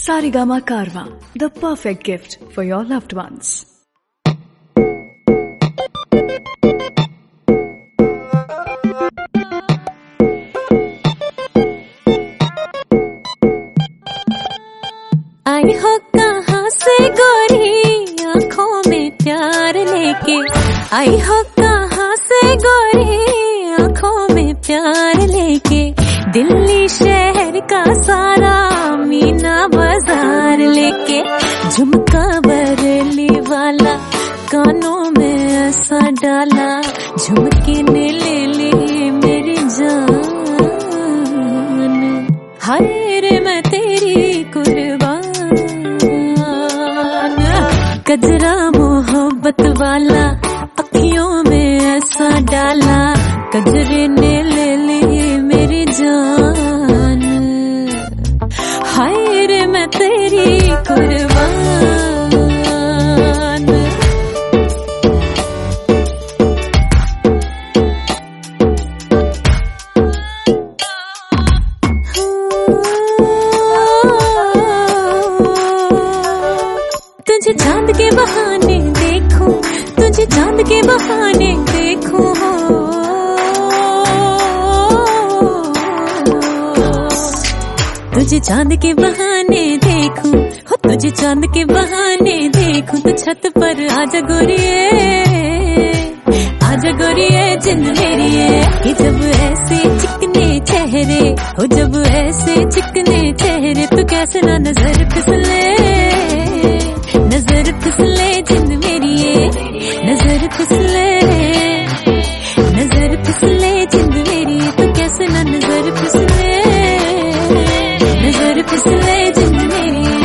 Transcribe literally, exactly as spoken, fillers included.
Saregama Karwa, the perfect gift for your loved ones. आई हो कहाँ से गोरी आँखों में प्यार लेके, आई हो कहाँ से गोरी आँखों में प्यार लेके, दिल्ली शहर का सारा मीना बाजार लेके, झुमका बरेली वाला कानों में ऐसा डाला, झुमके ने ले ली मेरी जान। हाय रे मैं तेरी कुर्बान, गजरा मोहब्बत वाला अखियों में ऐसा डाला, गजरे ने ले ली मेरी जान। हाय रे मैं तेरी कुर्बान। तुझे चांद के बहाने देखूं, तुझे चांद के बहाने देखूं, तुझे चांद के बहाने देखूं, हो तुझे चांद के बहाने देखूं, तो छत पर आजा गोरिये, आजा गोरिये जिंद मेरी है, कि जब ऐसे चिकने चेहरे हो, जब ऐसे चिकने चेहरे, तो कैसे ना नजर फिसले, नजर फिसले जिंद मेरी है, नजर फिसले, नजर फिसले जिंद मेरी है, तो कैसे ना नजर फिसले, नजर फिसले जिंद मेरी है।